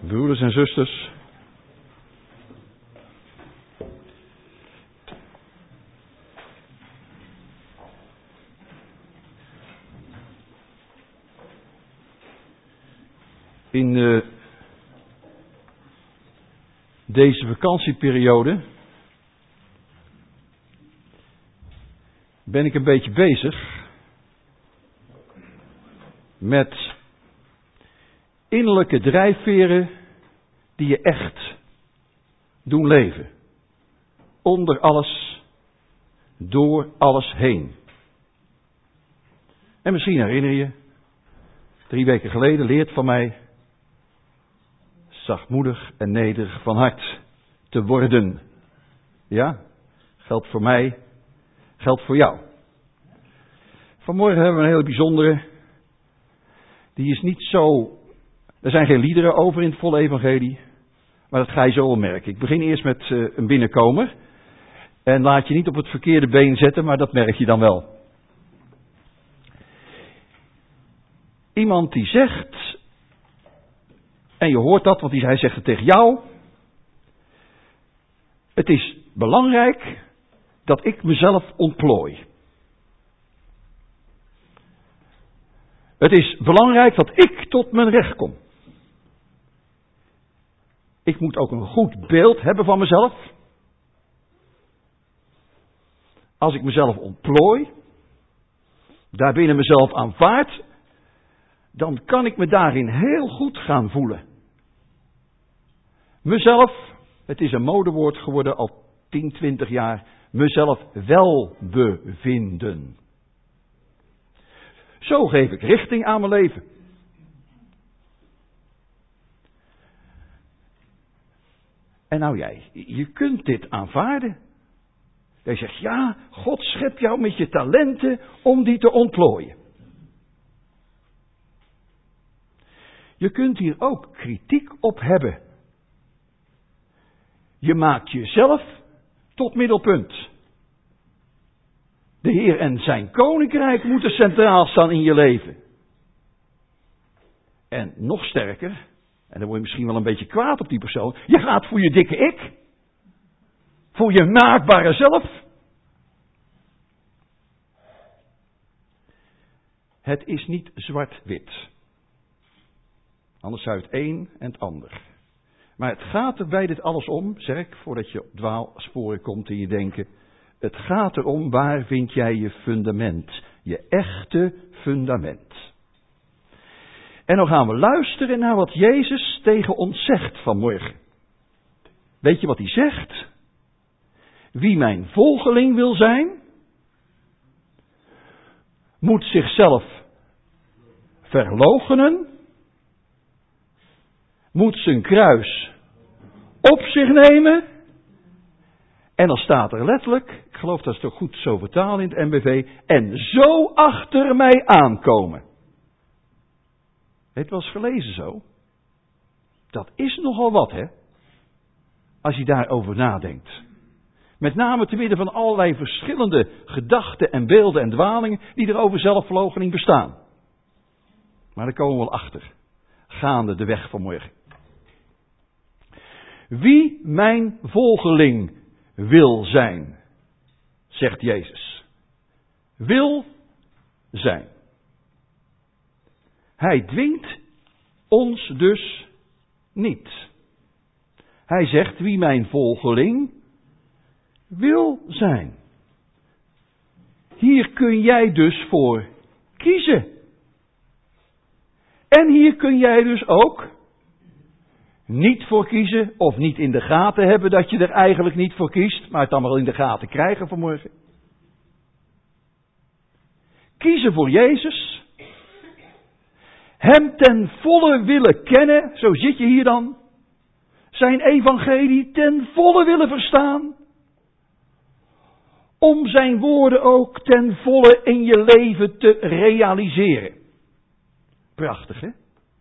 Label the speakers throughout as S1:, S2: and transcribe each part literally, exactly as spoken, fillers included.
S1: Broeders en zusters, in uh, deze vakantieperiode ben ik een beetje bezig met innerlijke drijfveren die je echt doen leven. Onder alles, door alles heen. En misschien herinner je, drie weken geleden leert van mij, zachtmoedig en nederig van hart te worden. Ja, geldt voor mij, geldt voor jou. Vanmorgen hebben we een hele bijzondere, die is niet zo, er zijn geen liederen over in het volle evangelie, maar dat ga je zo wel merken. Ik begin eerst met uh, een binnenkomer en laat je niet op het verkeerde been zetten, maar dat merk je dan wel. Iemand die zegt, en je hoort dat, want hij zegt het tegen jou, het is belangrijk dat ik mezelf ontplooi. Het is belangrijk dat ik tot mijn recht kom. Ik moet ook een goed beeld hebben van mezelf. Als ik mezelf ontplooi, daarbinnen mezelf aanvaard, dan kan ik me daarin heel goed gaan voelen. Mezelf, het is een modewoord geworden al tien, twintig jaar, mezelf wel bevinden. Zo geef ik richting aan mijn leven. En nou jij, je kunt dit aanvaarden. Jij zegt, ja, God schept jou met je talenten om die te ontplooien. Je kunt hier ook kritiek op hebben. Je maakt jezelf tot middelpunt. De Heer en zijn koninkrijk moeten centraal staan in je leven. En nog sterker, en dan word je misschien wel een beetje kwaad op die persoon, je gaat voor je dikke ik. Voor je maakbare zelf. Het is niet zwart-wit. Anders zou het een en het ander. Maar het gaat er bij dit alles om, zeg ik, voordat je op dwaalsporen komt in je denken. Het gaat erom, waar vind jij je fundament? Je echte fundament. En dan gaan we luisteren naar wat Jezus tegen ons zegt vanmorgen. Weet je wat hij zegt? Wie mijn volgeling wil zijn, moet zichzelf verloochenen, moet zijn kruis op zich nemen. En dan staat er letterlijk, ik geloof dat is toch goed zo vertaald in het N B V, en zo achter mij aankomen. Het was gelezen zo. Dat is nogal wat, hè? Als je daarover nadenkt. Met name te midden van allerlei verschillende gedachten en beelden en dwalingen die er over zelfverloochening bestaan. Maar daar komen we wel achter. Gaande de weg van morgen. Wie mijn volgeling wil zijn, zegt Jezus. Wil zijn. Hij dwingt ons dus niet. Hij zegt, wie mijn volgeling wil zijn. Hier kun jij dus voor kiezen. En hier kun jij dus ook niet voor kiezen of niet in de gaten hebben dat je er eigenlijk niet voor kiest, maar het dan wel in de gaten krijgen vanmorgen. Kiezen voor Jezus. Hem ten volle willen kennen, zo zit je hier dan. Zijn evangelie ten volle willen verstaan. Om zijn woorden ook ten volle in je leven te realiseren. Prachtig, hè?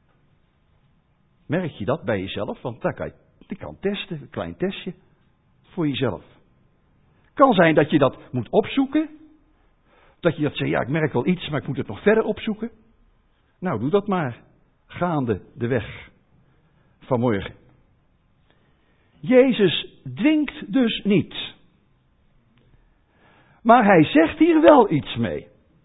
S1: Merk je dat bij jezelf? Want daar kan je, je kan testen, een klein testje voor jezelf. Kan zijn dat je dat moet opzoeken. Dat je dat zegt, ja, ik merk wel iets, maar ik moet het nog verder opzoeken. Nou, doe dat maar. Gaande de weg vanmorgen. Jezus dwingt dus niet. Maar hij zegt hier wel iets mee.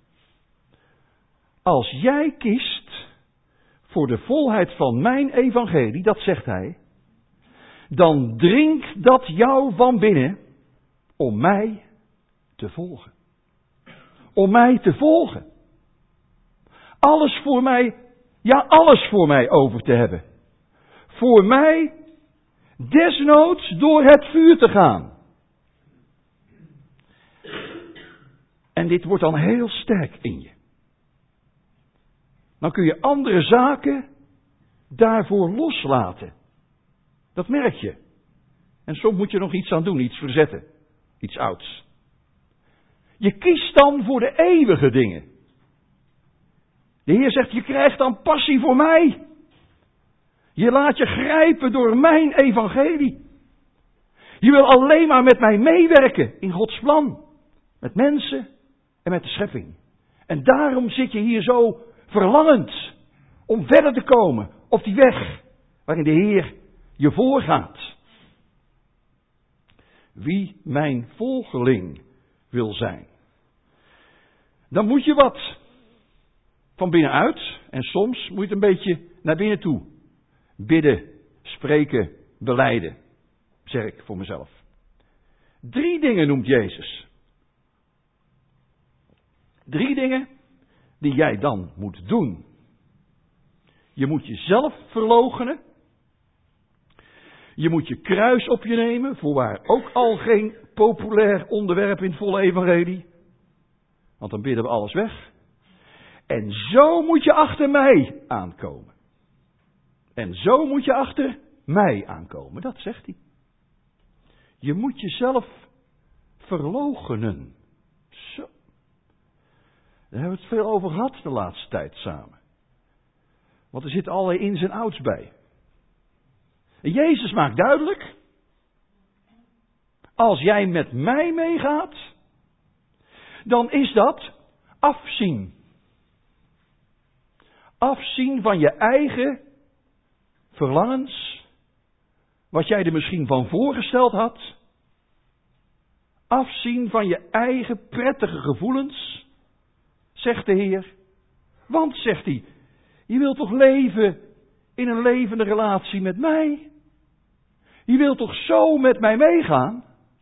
S1: Als jij kiest voor de volheid van mijn evangelie, dat zegt hij, dan dringt dat jou van binnen om mij te volgen. Om mij te volgen. Alles voor mij, ja alles voor mij over te hebben. Voor mij desnoods door het vuur te gaan. En dit wordt dan heel sterk in je. Dan kun je andere zaken daarvoor loslaten. Dat merk je. En soms moet je nog iets aan doen, iets verzetten. Iets ouds. Je kiest dan voor de eeuwige dingen. De Heer zegt, je krijgt dan passie voor mij. Je laat je grijpen door mijn evangelie. Je wil alleen maar met mij meewerken in Gods plan. Met mensen en met de schepping. En daarom zit je hier zo verlangend om verder te komen op die weg waarin de Heer je voorgaat. Wie mijn volgeling wil zijn, dan moet je wat van binnenuit en soms moet je het een beetje naar binnen toe bidden, spreken, belijden, zeg ik voor mezelf. Drie dingen noemt Jezus. Drie dingen die jij dan moet doen. Je moet jezelf verloochenen. Je moet je kruis op je nemen, voorwaar ook al geen populair onderwerp in het volle evangelie. Want dan bidden we alles weg. En zo moet je achter mij aankomen. En zo moet je achter mij aankomen, dat zegt hij. Je moet jezelf verloochenen. Zo. Daar hebben we het veel over gehad de laatste tijd samen. Want er zit allerlei ins en outs bij. En Jezus maakt duidelijk, als jij met mij meegaat, dan is dat afzien. Afzien van je eigen verlangens, wat jij er misschien van voorgesteld had. Afzien van je eigen prettige gevoelens, zegt de Heer. Want, zegt hij, je wilt toch leven in een levende relatie met mij? Je wilt toch zo met mij meegaan?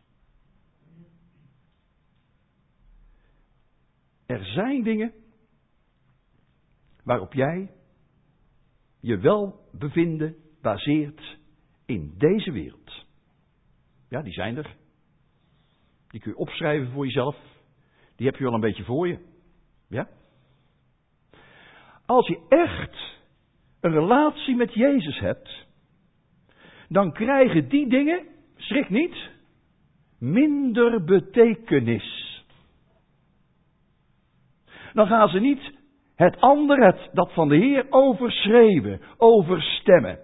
S1: Er zijn dingen waarop jij je welbevinden baseert in deze wereld. Ja, die zijn er. Die kun je opschrijven voor jezelf. Die heb je wel een beetje voor je. Ja? Als je echt een relatie met Jezus hebt, dan krijgen die dingen, schrik niet, minder betekenis. Dan gaan ze niet het andere, het, dat van de Heer, overschreeuwen, overstemmen.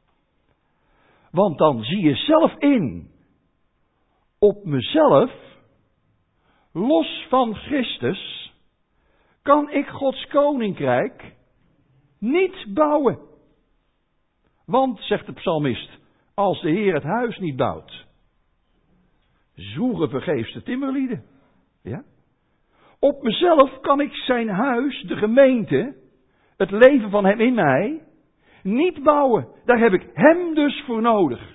S1: Want dan zie je zelf in, op mezelf, los van Christus, kan ik Gods koninkrijk niet bouwen. Want, zegt de psalmist, als de Heer het huis niet bouwt, zwoegen vergeefs de timmerlieden. Ja? Op mezelf kan ik zijn huis, de gemeente, het leven van hem in mij, niet bouwen. Daar heb ik hem dus voor nodig.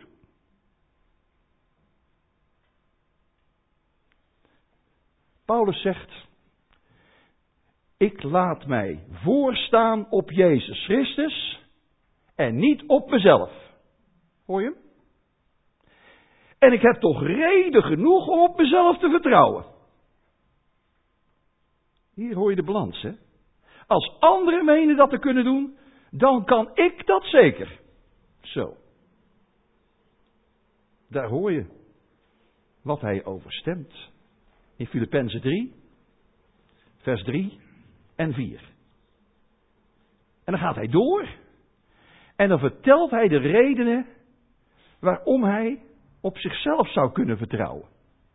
S1: Paulus zegt, ik laat mij voorstaan op Jezus Christus en niet op mezelf. Hoor je hem? En ik heb toch reden genoeg om op mezelf te vertrouwen. Hier hoor je de balans, hè. Als anderen menen dat te kunnen doen, dan kan ik dat zeker. Zo. Daar hoor je wat hij overstemt. In Filippenzen drie, vers drie en vier. En dan gaat hij door. En dan vertelt hij de redenen waarom hij op zichzelf zou kunnen vertrouwen.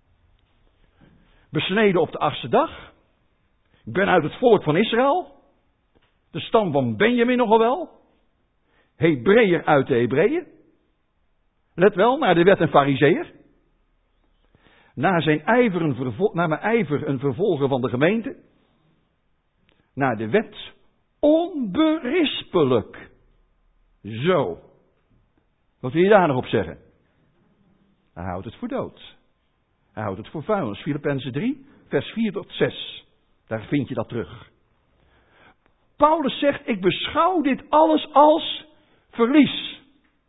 S1: Besneden op de achtste dag. Ik ben uit het volk van Israël. De stam van Benjamin nogal wel. Hebreeër uit de Hebreeën. Let wel, naar de wet en farizeeër. Naar zijn ijver een, vervol- naar mijn ijver een vervolger van de gemeente. Naar de wet onberispelijk. Zo. Wat wil je daar nog op zeggen? Hij houdt het voor dood. Hij houdt het voor vuilnis. Filippenzen drie, vers vier tot zes. Daar vind je dat terug. Paulus zegt, ik beschouw dit alles als verlies.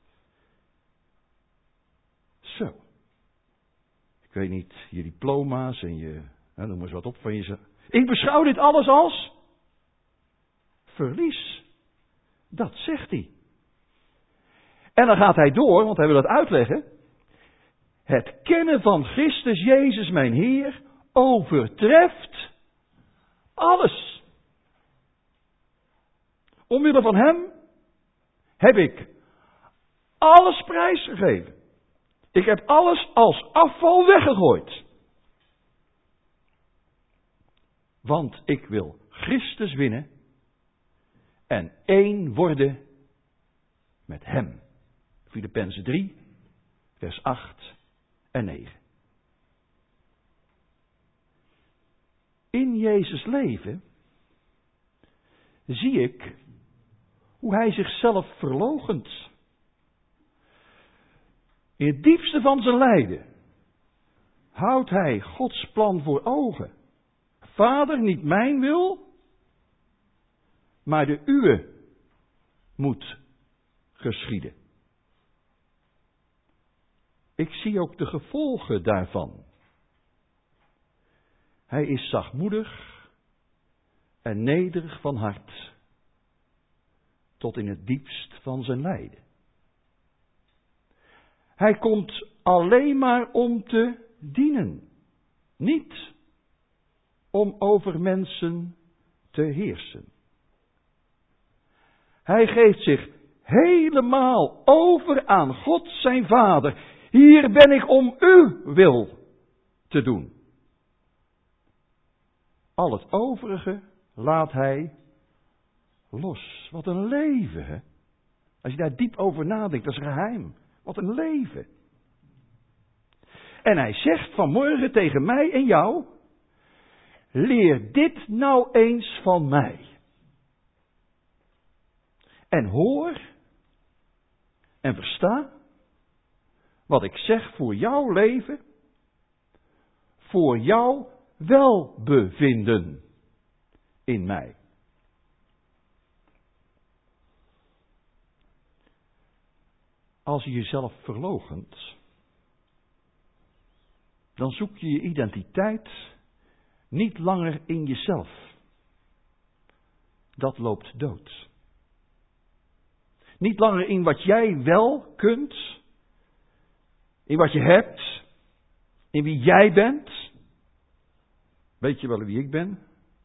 S1: Zo. Ik weet niet, je diploma's en je, nou, noem maar eens wat op van je. Ik beschouw dit alles als verlies. Dat zegt hij. En dan gaat hij door, want hij wil het uitleggen. Het kennen van Christus Jezus mijn Heer overtreft alles. Omwille van hem heb ik alles prijsgegeven. Ik heb alles als afval weggegooid. Want ik wil Christus winnen en één worden met hem. Filippenzen drie, vers acht en negen. In Jezus' leven zie ik hoe hij zichzelf verloochent. In het diepste van zijn lijden houdt hij Gods plan voor ogen. Vader, niet mijn wil, maar de uwe moet geschieden. Ik zie ook de gevolgen daarvan. Hij is zachtmoedig en nederig van hart, tot in het diepst van zijn lijden. Hij komt alleen maar om te dienen, niet om over mensen te heersen. Hij geeft zich helemaal over aan God zijn Vader. Hier ben ik om uw wil te doen. Al het overige laat hij los. Wat een leven, hè? Als je daar diep over nadenkt, dat is geheim. Wat een leven. En hij zegt vanmorgen tegen mij en jou, leer dit nou eens van mij. En hoor en versta wat ik zeg voor jouw leven, voor jouw welbevinden in mij. Als je jezelf verloochent, dan zoek je je identiteit niet langer in jezelf. Dat loopt dood. Niet langer in wat jij wel kunt, in wat je hebt, in wie jij bent. Weet je wel wie ik ben?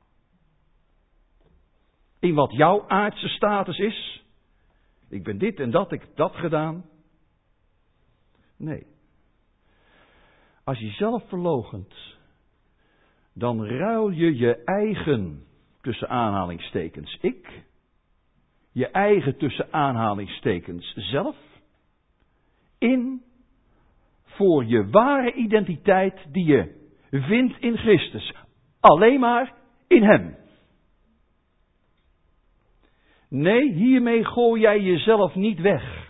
S1: In wat jouw aardse status is. Ik ben dit en dat, ik heb dat gedaan. Nee. Als je zelf verloochent, dan ruil je je eigen, tussen aanhalingstekens, ik, je eigen, tussen aanhalingstekens, zelf, in voor je ware identiteit die je vindt in Christus. Alleen maar in hem. Nee, hiermee gooi jij jezelf niet weg.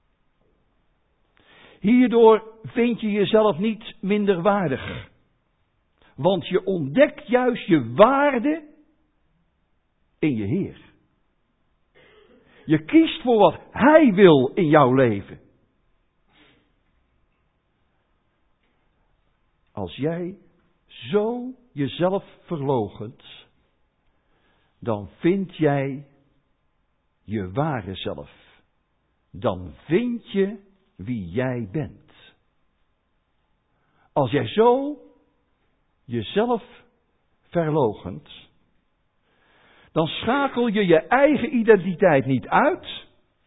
S1: Hierdoor vind je jezelf niet minderwaardig. Want je ontdekt juist je waarde in je Heer. Je kiest voor wat Hij wil in jouw leven. Als jij zo jezelf verloochent, dan vind jij je ware zelf. Dan vind je wie jij bent. Als jij zo jezelf verloochent, dan schakel je je eigen identiteit niet uit.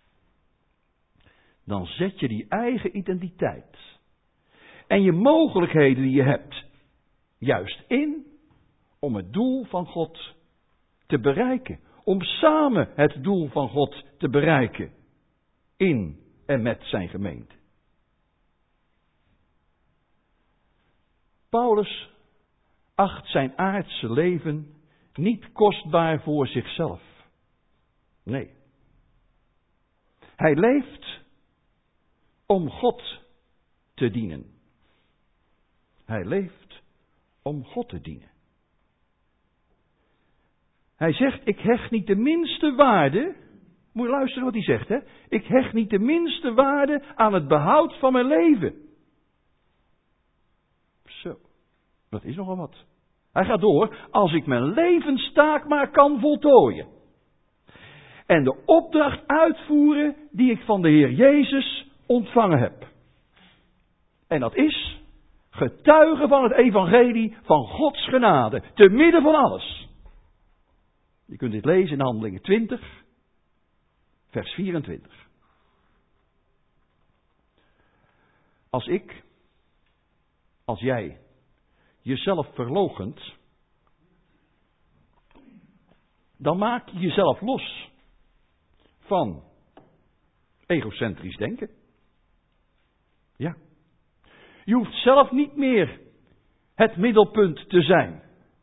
S1: Dan zet je die eigen identiteit en je mogelijkheden die je hebt juist in om het doel van God te bereiken. Om samen het doel van God te bereiken. in en met zijn gemeente. Paulus acht zijn aardse leven niet kostbaar voor zichzelf. Nee. Hij leeft om God te dienen. Hij leeft om God te dienen. Hij zegt, ik hecht niet de minste waarde, moet je luisteren wat hij zegt, hè? Ik hecht niet de minste waarde aan het behoud van mijn leven. Zo, dat is nogal wat. Hij gaat door, als ik mijn levenstaak maar kan voltooien. En de opdracht uitvoeren die ik van de Heer Jezus ontvangen heb. En dat is getuigen van het evangelie van Gods genade, te midden van alles. Je kunt dit lezen in Handelingen twintig, vers vierentwintig. Als ik, als jij, jezelf verloochent, dan maak je jezelf los van egocentrisch denken. Ja. Je hoeft zelf niet meer het middelpunt te zijn.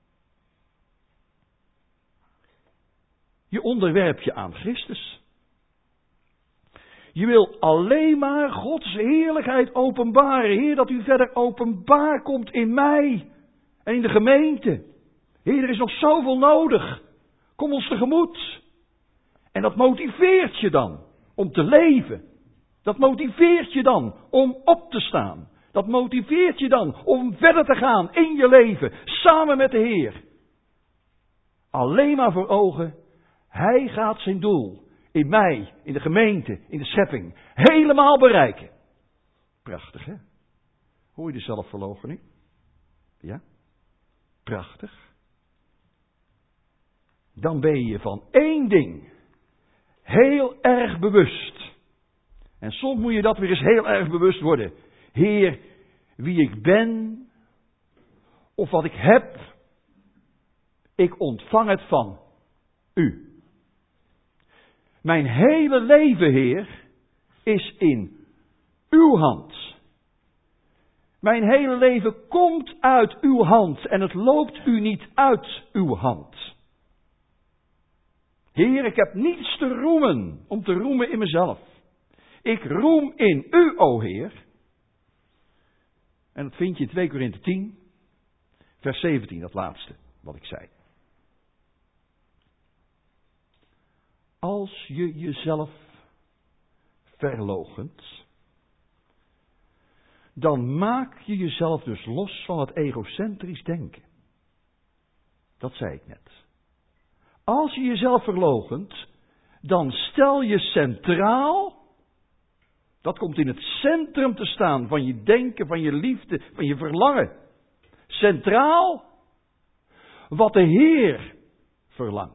S1: Je onderwerpt je aan Christus. Je wil alleen maar Gods heerlijkheid openbaren. Heer, dat u verder openbaar komt in mij en in de gemeente. Heer, er is nog zoveel nodig. Kom ons tegemoet. En dat motiveert je dan om te leven. Dat motiveert je dan om op te staan. Dat motiveert je dan om verder te gaan in je leven, samen met de Heer. Alleen maar voor ogen, Hij gaat zijn doel in mij, in de gemeente, in de schepping, helemaal bereiken. Prachtig, hè? Hoor je de zelfverloochening? Ja? Prachtig. Dan ben je van één ding heel erg bewust. En soms moet je dat weer eens heel erg bewust worden. Heer, wie ik ben, of wat ik heb, ik ontvang het van u. Mijn hele leven, Heer, is in uw hand. Mijn hele leven komt uit uw hand en het loopt u niet uit uw hand. Heer, ik heb niets te roemen om te roemen in mezelf. Ik roem in u, o Heer. En dat vind je in twee Korinthe tien, vers zeventien, dat laatste wat ik zei. Als je jezelf verloochent, dan maak je jezelf dus los van het egocentrisch denken. Dat zei ik net. Als je jezelf verloochent, dan stel je centraal, dat komt in het centrum te staan van je denken, van je liefde, van je verlangen. Centraal wat de Heer verlangt.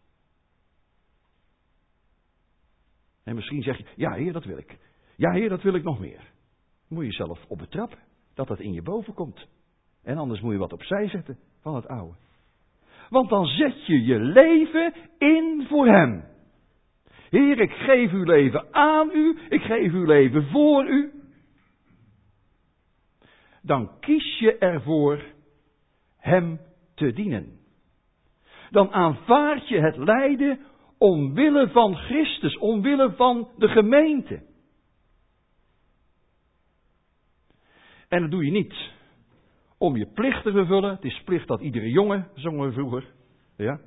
S1: En misschien zeg je, ja Heer, dat wil ik. Ja Heer, dat wil ik nog meer. Dan moet je jezelf op betrappen, dat dat in je boven komt. En anders moet je wat opzij zetten van het oude. Want dan zet je je leven in voor Hem. Heer, ik geef uw leven aan u, ik geef uw leven voor u. Dan kies je ervoor Hem te dienen. Dan aanvaard je het lijden omwille van Christus, omwille van de gemeente. En dat doe je niet om je plicht te vervullen. Het is plicht dat iedere jongen, zongen we vroeger. Ja.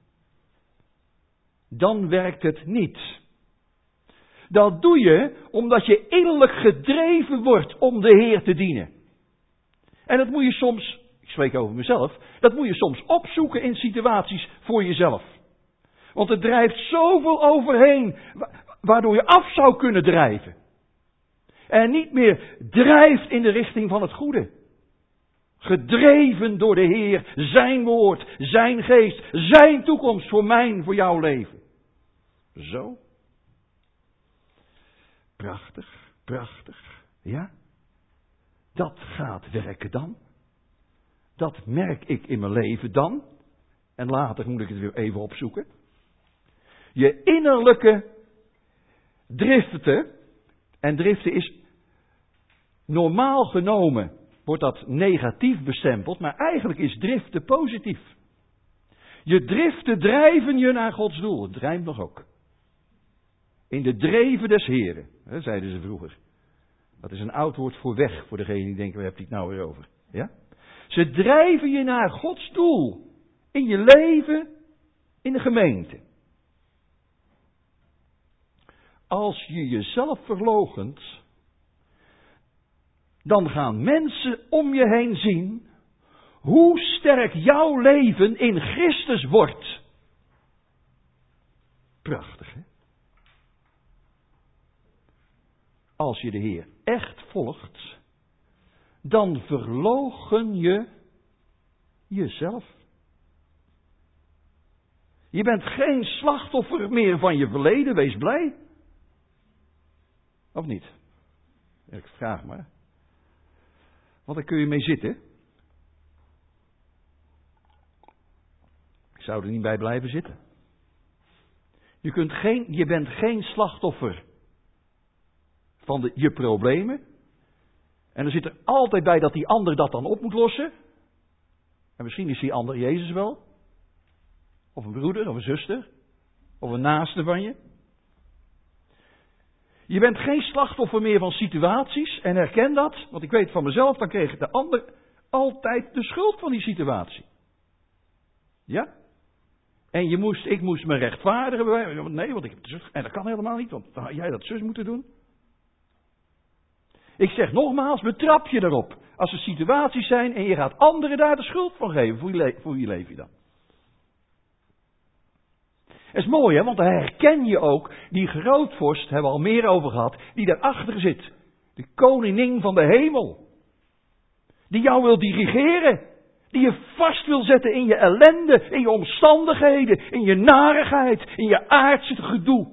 S1: Dan werkt het niet. Dat doe je omdat je innerlijk gedreven wordt om de Heer te dienen. En dat moet je soms, ik spreek over mezelf, dat moet je soms opzoeken in situaties voor jezelf. Want er drijft zoveel overheen, waardoor je af zou kunnen drijven. En niet meer drijft in de richting van het goede. Gedreven door de Heer, zijn woord, zijn geest, zijn toekomst voor mijn, voor jouw leven. Zo. Prachtig, prachtig. Ja? Dat gaat werken dan. Dat merk ik in mijn leven dan. En later moet ik het weer even opzoeken. Je innerlijke driften, en driften is normaal genomen, wordt dat negatief bestempeld, maar eigenlijk is driften positief. Je driften drijven je naar Gods doel, het rijmt nog ook. In de dreven des Heren, hè, zeiden ze vroeger. Dat is een oud woord voor weg, voor degene die denken, waar heb je het nou weer over? Ja? Ze drijven je naar Gods doel, in je leven, in de gemeente. Als je jezelf verloochent, dan gaan mensen om je heen zien hoe sterk jouw leven in Christus wordt. Prachtig, hè? Als je de Heer echt volgt, dan verloochen je jezelf. Je bent geen slachtoffer meer van je verleden, wees blij. Of niet? Ik vraag maar. Want daar kun je mee zitten. Ik zou er niet bij blijven zitten. Je, kunt geen, je bent geen slachtoffer van de, je problemen. En er zit er altijd bij dat die ander dat dan op moet lossen. En misschien is die ander Jezus wel. Of een broeder, of een zuster. Of een naaste van je. Je bent geen slachtoffer meer van situaties. En herken dat. Want ik weet van mezelf, dan kreeg de ander altijd de schuld van die situatie. Ja? En je moest, ik moest me rechtvaardigen. Nee, want ik heb het zus. En dat kan helemaal niet, want dan had jij dat zus moeten doen. Ik zeg nogmaals, betrap je erop. Als er situaties zijn en je gaat anderen daar de schuld van geven, voor wie, voor wie leef je dan? Het is mooi, hè, want dan herken je ook die grootvorst, hebben we al meer over gehad, die daarachter zit. De koningin van de hemel. Die jou wil dirigeren. Die je vast wil zetten in je ellende, in je omstandigheden, in je narigheid, in je aardse gedoe.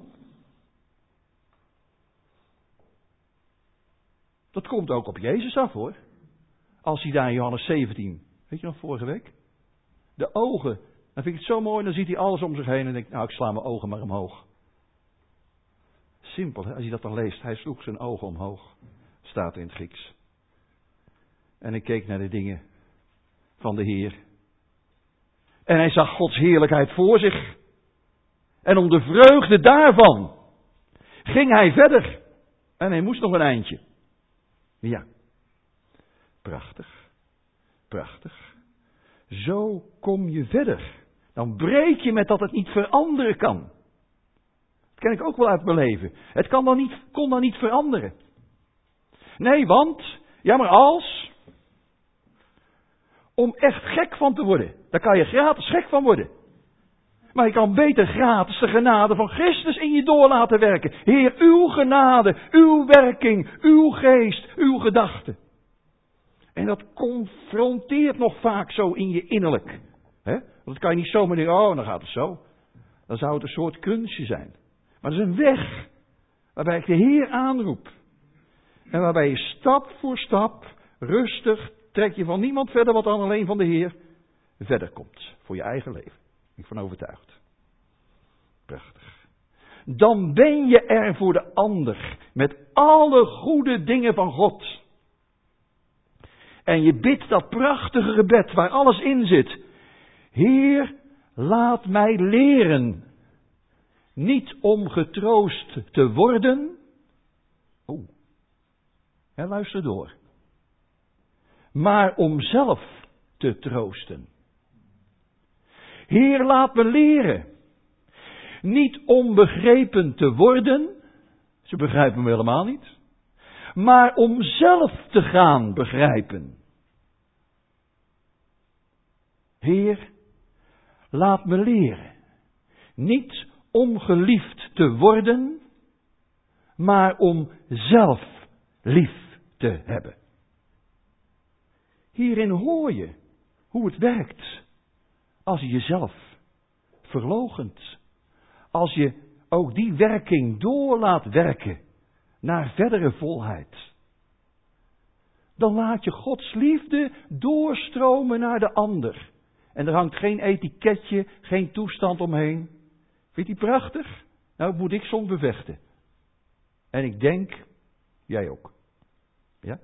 S1: Dat komt ook op Jezus af, hoor. Als hij daar in Johannes zeventien, weet je nog, vorige week? De ogen, dan vind ik het zo mooi, dan ziet hij alles om zich heen en denkt, nou, ik sla mijn ogen maar omhoog. Simpel, hè, als je dat dan leest. Hij sloeg zijn ogen omhoog, staat in het Grieks. En ik keek naar de dingen van de Heer. En hij zag Gods heerlijkheid voor zich. En om de vreugde daarvan ging hij verder. En hij moest nog een eindje. Ja, prachtig, prachtig. Zo kom je verder. Dan breek je met dat het niet veranderen kan. Dat ken ik ook wel uit mijn leven. Het kan dan niet, kon dan niet veranderen. Nee, want, ja maar als, om echt gek van te worden, daar kan je gratis gek van worden. Maar je kan beter gratis de genade van Christus in je door laten werken. Heer, uw genade, uw werking, uw geest, uw gedachten. En dat confronteert nog vaak zo in je innerlijk. He? Want dat kan je niet zomaar denken, oh, dan gaat het zo. Dan zou het een soort kunstje zijn. Maar dat is een weg waarbij ik de Heer aanroep. En waarbij je stap voor stap, rustig, trek je van niemand verder wat dan alleen van de Heer, verder komt. Voor je eigen leven. Ik ben van overtuigd. Prachtig. Dan ben je er voor de ander. Met alle goede dingen van God. En je bidt dat prachtige gebed waar alles in zit. Heer, laat mij leren. Niet om getroost te worden. Oeh. Ja, luister door. Maar om zelf te troosten. Heer, laat me leren. Niet om begrepen te worden. Ze begrijpen me helemaal niet. Maar om zelf te gaan begrijpen. Heer, laat me leren. Niet om geliefd te worden. Maar om zelf lief te hebben. Hierin hoor je hoe het werkt. Als je jezelf verloochent. Als je ook die werking door laat werken naar verdere volheid. Dan laat je Gods liefde doorstromen naar de ander. En er hangt geen etiketje, geen toestand omheen. Vind je die prachtig? Nou, moet ik soms bevechten. En ik denk, jij ook. Ja?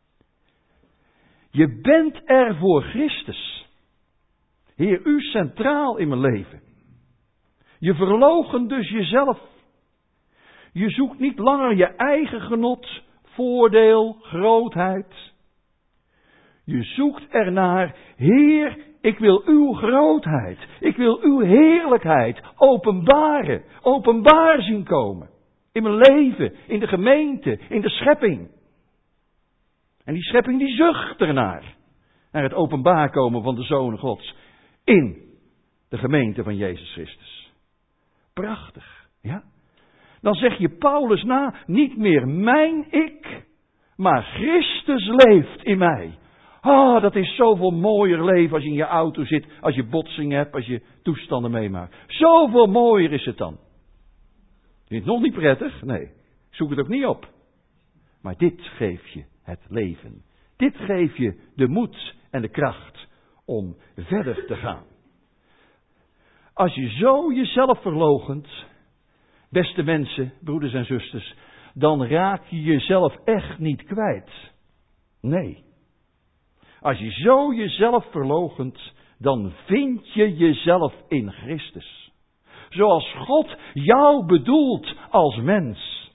S1: Je bent er voor Christus. Heer, u centraal in mijn leven. Je verloochent dus jezelf. Je zoekt niet langer je eigen genot, voordeel, grootheid. Je zoekt ernaar, Heer, ik wil uw grootheid, ik wil uw heerlijkheid openbaren, openbaar zien komen. In mijn leven, in de gemeente, in de schepping. En die schepping die zucht ernaar. Naar het openbaar komen van de Zoon Gods. In de gemeente van Jezus Christus. Prachtig, ja. Dan zeg je Paulus na, niet meer mijn ik, maar Christus leeft in mij. Ah, oh, dat is zoveel mooier leven als je in je auto zit, als je botsing hebt, als je toestanden meemaakt. Zoveel mooier is het dan. Vind je het nog niet prettig? Nee, zoek het ook niet op. Maar dit geeft je het leven. Dit geeft je de moed en de kracht om verder te gaan. Als je zo jezelf verloochent, beste mensen, broeders en zusters, dan raak je jezelf echt niet kwijt. Nee. Als je zo jezelf verloochent, dan vind je jezelf in Christus. Zoals God jou bedoelt als mens.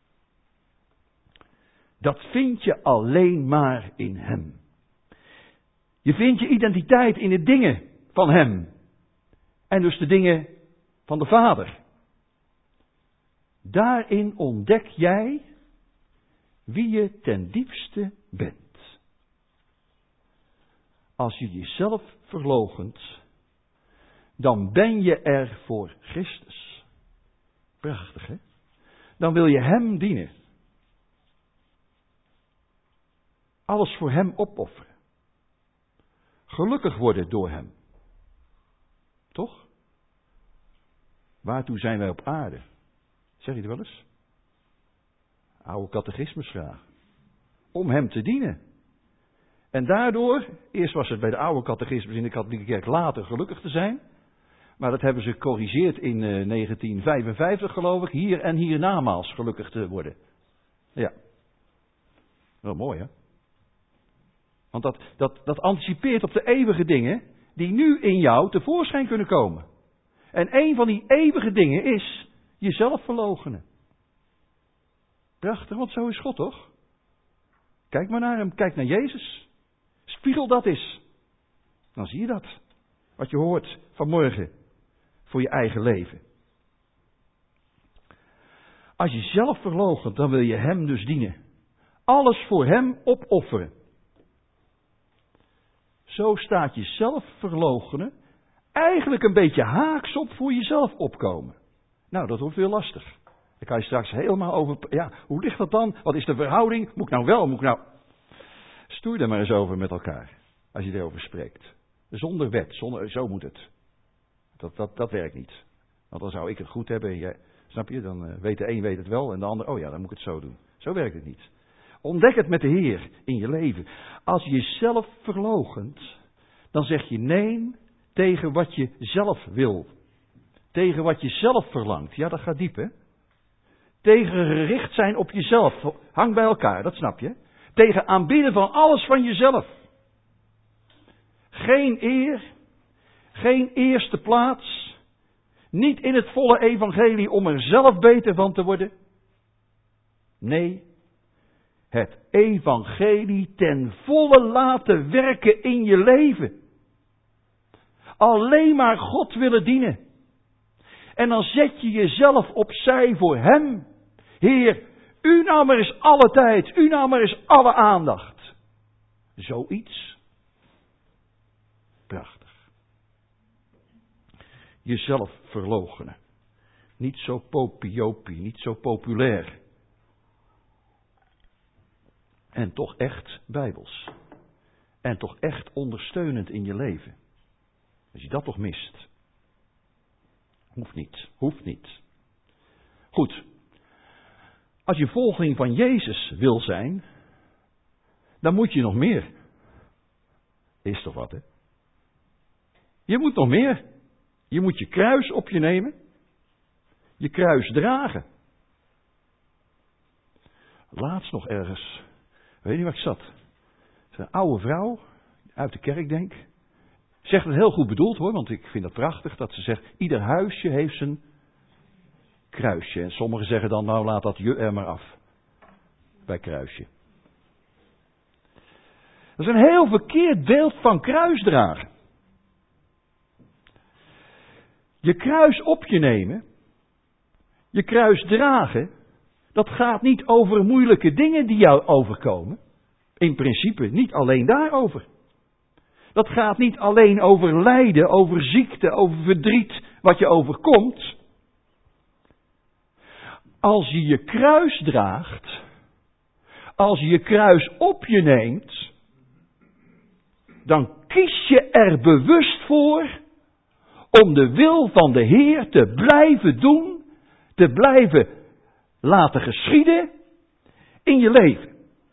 S1: Dat vind je alleen maar in Hem. Je vindt je identiteit in de dingen van Hem. En dus de dingen van de Vader. Daarin ontdek jij wie je ten diepste bent. Als je jezelf verloochent, dan ben je er voor Christus. Prachtig, hè? Dan wil je Hem dienen. Alles voor Hem opofferen. Gelukkig worden door Hem. Toch? Waartoe zijn wij op aarde? Zeg je het wel eens? Oude catechismusvraag. Om Hem te dienen. En daardoor, eerst was het bij de oude catechismus in de katholieke kerk, later gelukkig te zijn. Maar dat hebben ze gecorrigeerd in uh, negentien vijfenvijftig geloof ik. Hier en hiernamaals gelukkig te worden. Ja. Wel mooi, hè? Want dat, dat, dat anticipeert op de eeuwige dingen die nu in jou tevoorschijn kunnen komen. En een van die eeuwige dingen is jezelf verloochenen. Prachtig, want zo is God toch? Kijk maar naar Hem, kijk naar Jezus. Spiegel dat eens. Dan zie je dat. Wat je hoort vanmorgen. Voor je eigen leven. Als je zelf verloochent, dan wil je Hem dus dienen. Alles voor Hem opofferen. Zo staat jezelf verloochenen eigenlijk een beetje haaks op voor jezelf opkomen. Nou, dat wordt weer lastig. Daar kan je straks helemaal over... Ja, hoe ligt dat dan? Wat is de verhouding? Moet ik nou wel, moet ik nou... Stoei er maar eens over met elkaar. Als je erover spreekt. Zonder wet, zonder, zo moet het. Dat, dat, dat werkt niet. Want dan zou ik het goed hebben. Jij, snap je? Dan uh, weet de een weet het wel en de ander, oh ja, dan moet ik het zo doen. Zo werkt het niet. Ontdek het met de Heer in je leven. Als je jezelf verloochent, dan zeg je nee tegen wat je zelf wil. Tegen wat je zelf verlangt. Ja, dat gaat diep, hè? Tegen gericht zijn op jezelf. Hang bij elkaar, dat snap je. Tegen aanbieden van alles van jezelf. Geen eer. Geen eerste plaats. Niet in het volle evangelie om er zelf beter van te worden. Nee. Het evangelie ten volle laten werken in je leven. Alleen maar God willen dienen. En dan zet je jezelf opzij voor Hem. Heer, u nou maar eens alle tijd, u nou maar eens alle aandacht. Zoiets. Prachtig. Jezelf verloochenen. Niet zo popiopie, niet zo populair. En toch echt bijbels. En toch echt ondersteunend in je leven. Als je dat toch mist. Hoeft niet, hoeft niet. Goed. Als je volgeling van Jezus wil zijn, dan moet je nog meer. Is toch wat, hè? Je moet nog meer. Je moet je kruis op je nemen. Je kruis dragen. laatst nog ergens, weet niet waar ik zat. Een oude vrouw, uit de kerk denk. Zegt het heel goed bedoeld hoor, want ik vind het prachtig dat ze zegt, ieder huisje heeft zijn kruisje. En sommigen zeggen dan, nou laat dat je er maar af. Bij kruisje. Dat is een heel verkeerd beeld van kruisdragen. Je kruis op je nemen, je kruis dragen, dat gaat niet over moeilijke dingen die jou overkomen. In principe niet alleen daarover. Dat gaat niet alleen over lijden, over ziekte, over verdriet, wat je overkomt. Als je je kruis draagt, als je je kruis op je neemt, dan kies je er bewust voor om de wil van de Heer te blijven doen, te blijven laten geschieden in je leven.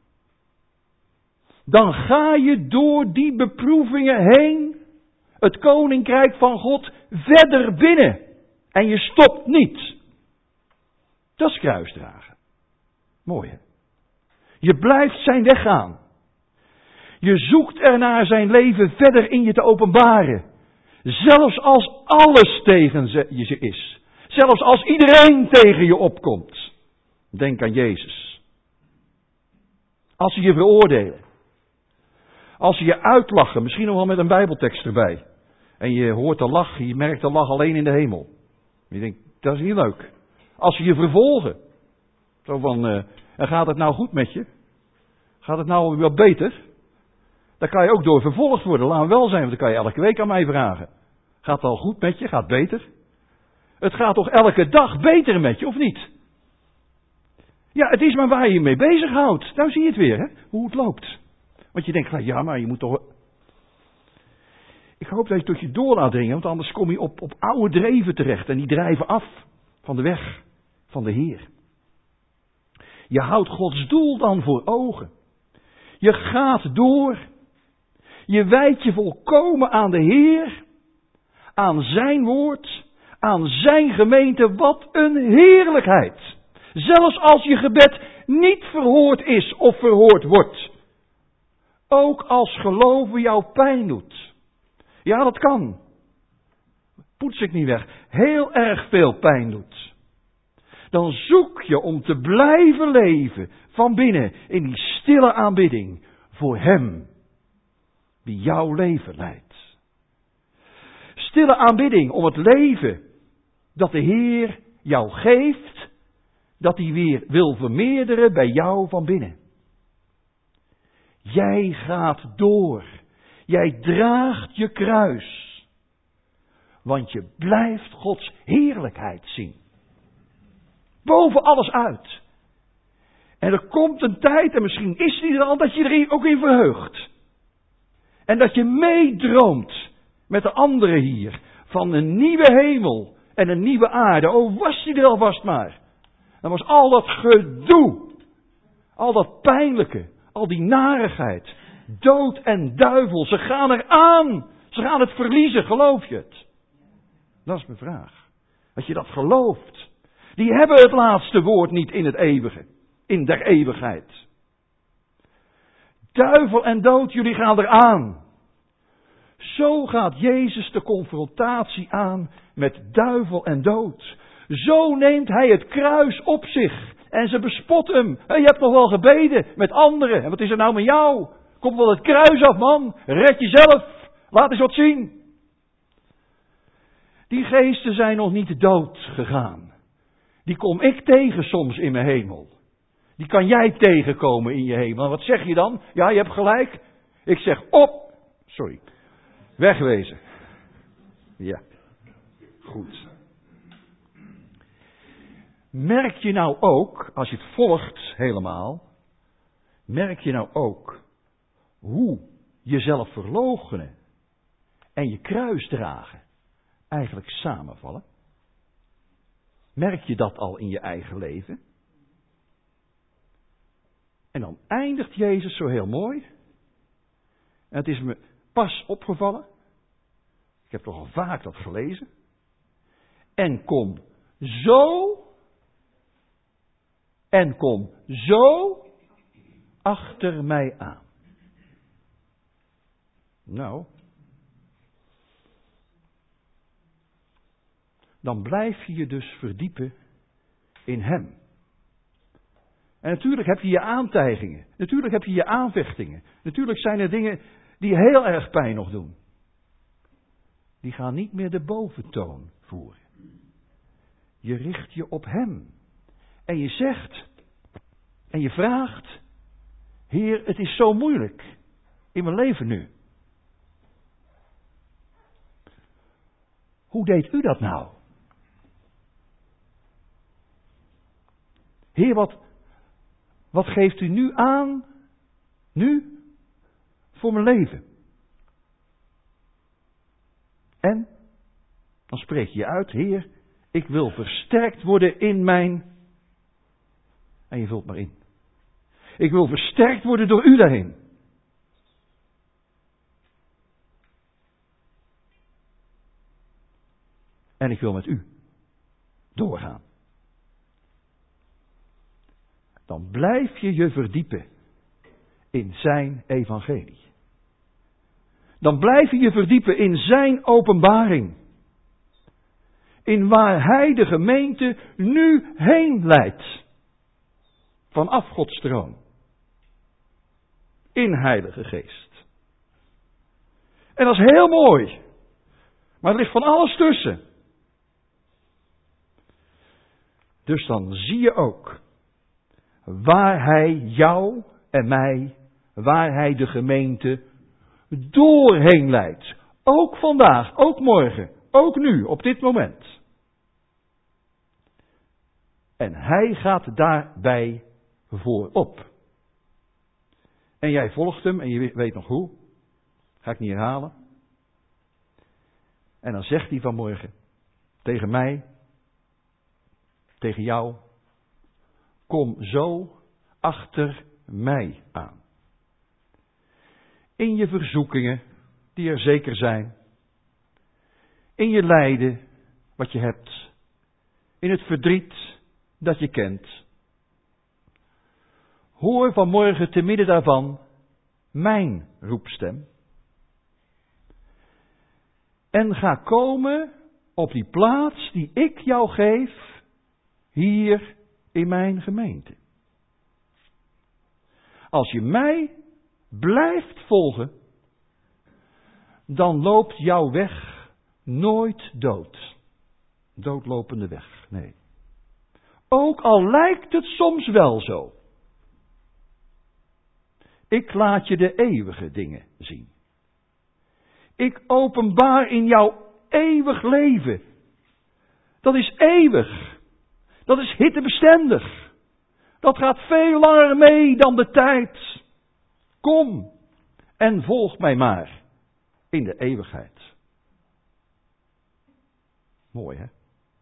S1: Dan ga je door die beproevingen heen, het koninkrijk van God, verder binnen. En je stopt niet. Dat is kruisdragen. Mooi hè? Je blijft zijn weg gaan. Je zoekt ernaar zijn leven verder in je te openbaren. Zelfs als alles tegen je is. Zelfs als iedereen tegen je opkomt. Denk aan Jezus. Als ze je veroordelen. Als ze je uitlachen, misschien nog wel met een bijbeltekst erbij. En je hoort de lach, je merkt de lach alleen in de hemel. Je denkt, dat is niet leuk. Als ze je vervolgen. Zo van, uh, en gaat het nou goed met je? Gaat het nou wel beter? Dan kan je ook door vervolgd worden. Laat hem wel zijn, want dan kan je elke week aan mij vragen. Gaat het al goed met je? Gaat het beter? Het gaat toch elke dag beter met je, of niet? Ja, het is maar waar je je mee bezighoudt. Nou zie je het weer, hè? Hoe het loopt. Want je denkt, ja, maar je moet toch... Ik hoop dat je tot je door laat dringen, want anders kom je op, op oude dreven terecht. En die drijven af van de weg van de Heer. Je houdt Gods doel dan voor ogen. Je gaat door. Je wijdt je volkomen aan de Heer. Aan zijn woord. Aan zijn gemeente. Wat een heerlijkheid. Zelfs als je gebed niet verhoord is of verhoord wordt. Ook als geloven jou pijn doet. Ja, dat kan. Poets ik niet weg. Heel erg veel pijn doet. Dan zoek je om te blijven leven van binnen in die stille aanbidding voor Hem die jouw leven leidt. Stille aanbidding om het leven dat de Heer jou geeft, dat Hij weer wil vermeerderen bij jou van binnen. Jij gaat door. Jij draagt je kruis. Want je blijft Gods heerlijkheid zien. Boven alles uit. En er komt een tijd, en misschien is die er al, dat je er ook in verheugt. En dat je meedroomt met de anderen hier. Van een nieuwe hemel en een nieuwe aarde. Oh, was die er alvast maar. Dan was al dat gedoe. Al dat pijnlijke. Al die narigheid. Dood en duivel. Ze gaan eraan. Ze gaan het verliezen. Geloof je het? Dat is mijn vraag. Dat je dat gelooft. Die hebben het laatste woord niet in het eeuwige. In der eeuwigheid. Duivel en dood, jullie gaan eraan. Zo gaat Jezus de confrontatie aan met duivel en dood. Zo neemt hij het kruis op zich. En ze bespotten hem. Je hebt nog wel gebeden met anderen. En wat is er nou met jou? Kom wel het kruis af, man. Red jezelf. Laat eens wat zien. Die geesten zijn nog niet dood gegaan. Die kom ik tegen soms in mijn hemel. Die kan jij tegenkomen in je hemel. En wat zeg je dan? Ja, je hebt gelijk. Ik zeg op. Sorry. Wegwezen. Ja. Goed. Merk je nou ook, als je het volgt helemaal, merk je nou ook hoe jezelf verloochenen en je kruis dragen eigenlijk samenvallen? Merk je dat al in je eigen leven? En dan eindigt Jezus zo heel mooi. En het is me pas opgevallen. Ik heb toch al vaak dat gelezen. En kom zo. En kom zo achter mij aan. Nou, dan blijf je je dus verdiepen in hem. En natuurlijk heb je je aantijgingen. Natuurlijk heb je je aanvechtingen. Natuurlijk zijn er dingen die heel erg pijn nog doen. Die gaan niet meer de boventoon voeren. Je richt je op hem. En je zegt en je vraagt: Heer, het is zo moeilijk in mijn leven nu. Hoe deed u dat nou? Heer, wat, wat geeft u nu aan, nu, voor mijn leven? En dan spreek je uit: Heer, ik wil versterkt worden in mijn... En je vult maar in. Ik wil versterkt worden door u daarin. En ik wil met u doorgaan. Dan blijf je je verdiepen in zijn evangelie. Dan blijf je je verdiepen in zijn openbaring. In waar hij de gemeente nu heen leidt. Vanaf Gods troon. In Heilige Geest. En dat is heel mooi. Maar er ligt van alles tussen. Dus dan zie je ook waar hij jou en mij, waar hij de gemeente doorheen leidt. Ook vandaag, ook morgen, ook nu, op dit moment. En hij gaat daarbij voorop. En jij volgt hem en je weet nog hoe. Ga ik niet herhalen. En dan zegt hij vanmorgen tegen mij, tegen jou: kom zo achter mij aan. In je verzoekingen, die er zeker zijn. In je lijden, wat je hebt. In het verdriet dat je kent. Hoor vanmorgen te midden daarvan mijn roepstem. En ga komen op die plaats die ik jou geef, hier in mijn gemeente. Als je mij blijft volgen, dan loopt jouw weg nooit dood. Doodlopende weg, nee. Ook al lijkt het soms wel zo. Ik laat je de eeuwige dingen zien. Ik openbaar in jou eeuwig leven. Dat is eeuwig. Dat is hittebestendig. Dat gaat veel langer mee dan de tijd. Kom en volg mij maar in de eeuwigheid. Mooi, hè?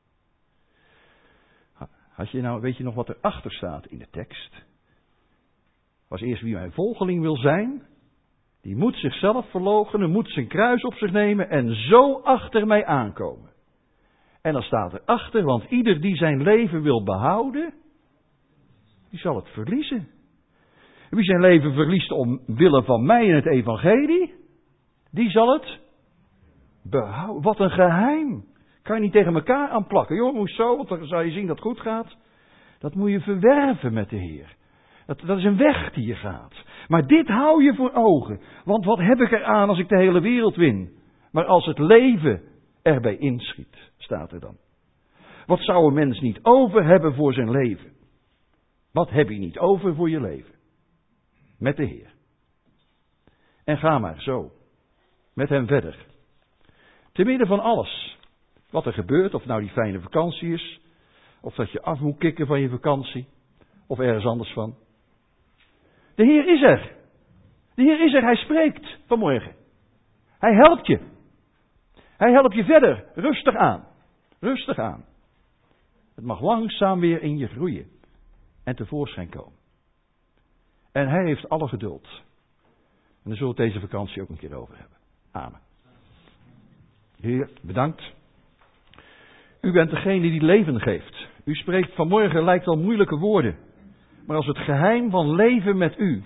S1: Had je nou, weet je nog wat erachter staat in de tekst? Was eerst: wie mijn volgeling wil zijn, die moet zichzelf verloochenen, moet zijn kruis op zich nemen en zo achter mij aankomen. En dan staat erachter: want ieder die zijn leven wil behouden, die zal het verliezen. En wie zijn leven verliest omwille van mij en het evangelie, die zal het behouden. Wat een geheim. Kan je niet tegen elkaar aanplakken. Joh, moest zo, want dan zou je zien dat het goed gaat. Dat moet je verwerven met de Heer. Dat, dat is een weg die je gaat. Maar dit hou je voor ogen. Want wat heb ik eraan als ik de hele wereld win? Maar als het leven erbij inschiet, staat er dan. Wat zou een mens niet over hebben voor zijn leven? Wat heb je niet over voor je leven? Met de Heer. En ga maar zo. Met hem verder. Te midden van alles wat er gebeurt. Of nou die fijne vakantie is. Of dat je af moet kicken van je vakantie. Of ergens anders van. De Heer is er. De Heer is er. Hij spreekt vanmorgen. Hij helpt je. Hij helpt je verder. Rustig aan. Rustig aan. Het mag langzaam weer in je groeien. En tevoorschijn komen. En hij heeft alle geduld. En daar zullen we het deze vakantie ook een keer over hebben. Amen. Heer, bedankt. U bent degene die leven geeft. U spreekt vanmorgen, lijkt al moeilijke woorden. Maar als het geheim van leven met u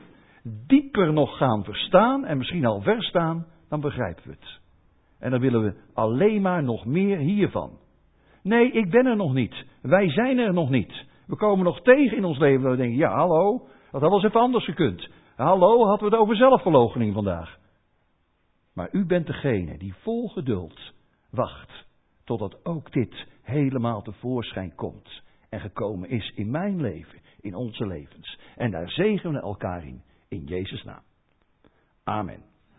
S1: dieper nog gaan verstaan en misschien al verstaan, dan begrijpen we het. En dan willen we alleen maar nog meer hiervan. Nee, ik ben er nog niet. Wij zijn er nog niet. We komen nog tegen in ons leven dat we denken, ja hallo, dat had wel eens even anders gekund. Hallo, hadden we het over zelfverloochening vandaag. Maar u bent degene die vol geduld wacht totdat ook dit helemaal tevoorschijn komt en gekomen is in mijn leven, in onze levens. En daar zegenen we elkaar in, in Jezus' naam. Amen.